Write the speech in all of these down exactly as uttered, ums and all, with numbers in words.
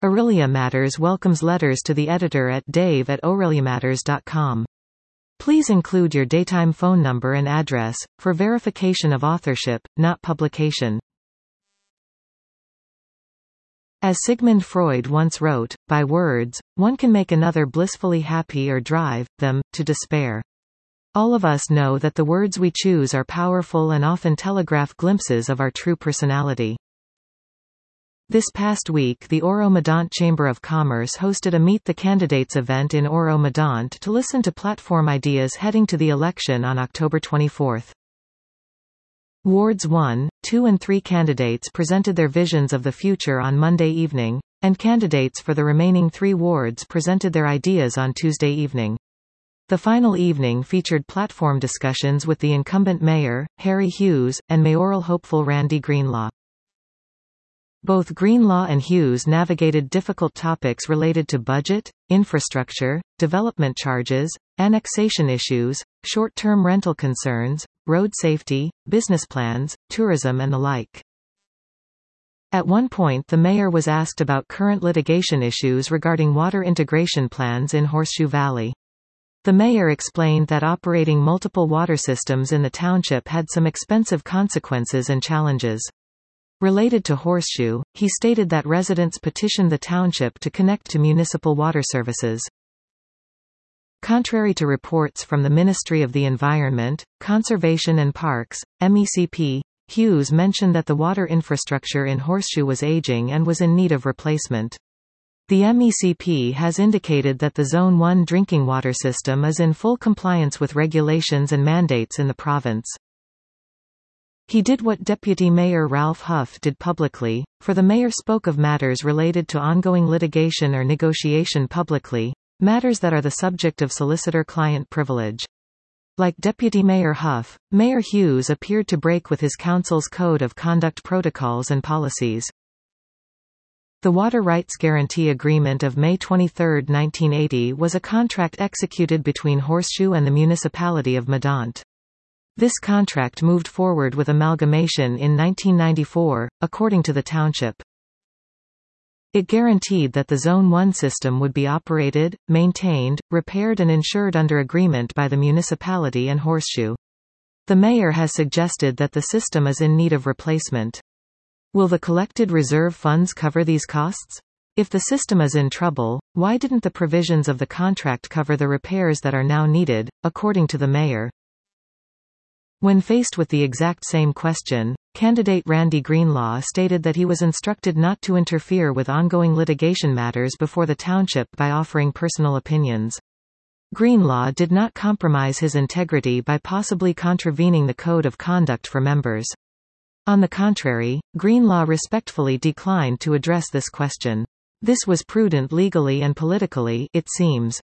Aurelia Matters welcomes letters to the editor at dave at aureliamatters dot com. Please include your daytime phone number and address, for verification of authorship, not publication. As Sigmund Freud once wrote, by words, one can make another blissfully happy or drive them to despair. All of us know that the words we choose are powerful and often telegraph glimpses of our true personality. This past week the Euromedant Chamber of Commerce hosted a Meet the Candidates event in Euromedant to listen to platform ideas heading to the election on October twenty-fourth. Wards one, two and three candidates presented their visions of the future on Monday evening, and candidates for the remaining three wards presented their ideas on Tuesday evening. The final evening featured platform discussions with the incumbent mayor, Harry Hughes, and mayoral hopeful Randy Greenlaw. Both Greenlaw and Hughes navigated difficult topics related to budget, infrastructure, development charges, annexation issues, short-term rental concerns, road safety, business plans, tourism and the like. At one point the mayor was asked about current litigation issues regarding water integration plans in Horseshoe Valley. The mayor explained that operating multiple water systems in the township had some expensive consequences and challenges. Related to Horseshoe, he stated that residents petitioned the township to connect to municipal water services. Contrary to reports from the Ministry of the Environment, Conservation and Parks, M E C P, Hughes mentioned that the water infrastructure in Horseshoe was aging and was in need of replacement. The M E C P has indicated that the Zone one drinking water system is in full compliance with regulations and mandates in the province. He did what Deputy Mayor Ralph Huff did publicly, for the mayor spoke of matters related to ongoing litigation or negotiation publicly, matters that are the subject of solicitor-client privilege. Like Deputy Mayor Huff, Mayor Hughes appeared to break with his council's code of conduct protocols and policies. The Water Rights Guarantee Agreement of May twenty-third nineteen eighty was a contract executed between Horseshoe and the municipality of Medant. This contract moved forward with amalgamation in nineteen ninety-four, according to the township. It guaranteed that the Zone one system would be operated, maintained, repaired and insured under agreement by the municipality and Horseshoe. The mayor has suggested that the system is in need of replacement. Will the collected reserve funds cover these costs? If the system is in trouble, why didn't the provisions of the contract cover the repairs that are now needed, according to the mayor? When faced with the exact same question, candidate Randy Greenlaw stated that he was instructed not to interfere with ongoing litigation matters before the township by offering personal opinions. Greenlaw did not compromise his integrity by possibly contravening the code of conduct for members. On the contrary, Greenlaw respectfully declined to address this question. This was prudent legally and politically, it seems.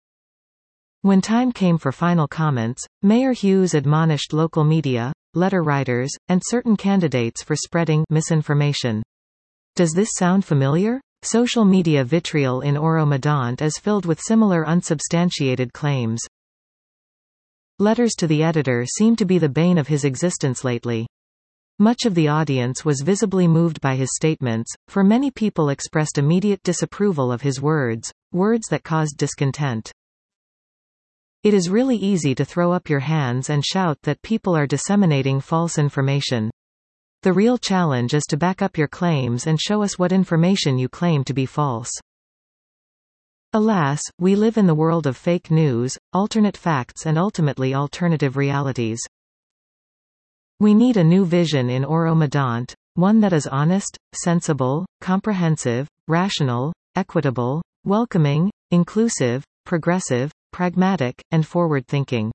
When time came for final comments, Mayor Hughes admonished local media, letter writers, and certain candidates for spreading misinformation. Does this sound familiar? Social media vitriol in Euromedant is filled with similar unsubstantiated claims. Letters to the editor seem to be the bane of his existence lately. Much of the audience was visibly moved by his statements, for many people expressed immediate disapproval of his words, words that caused discontent. It is really easy to throw up your hands and shout that people are disseminating false information. The real challenge is to back up your claims and show us what information you claim to be false. Alas, we live in the world of fake news, alternate facts and ultimately alternative realities. We need a new vision in Euromedant, one that is honest, sensible, comprehensive, rational, equitable, welcoming, inclusive, progressive, pragmatic, and forward-thinking.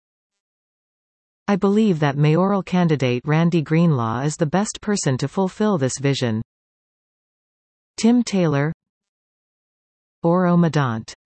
I believe that mayoral candidate Randy Greenlaw is the best person to fulfill this vision. Tim Taylor, Euromedant.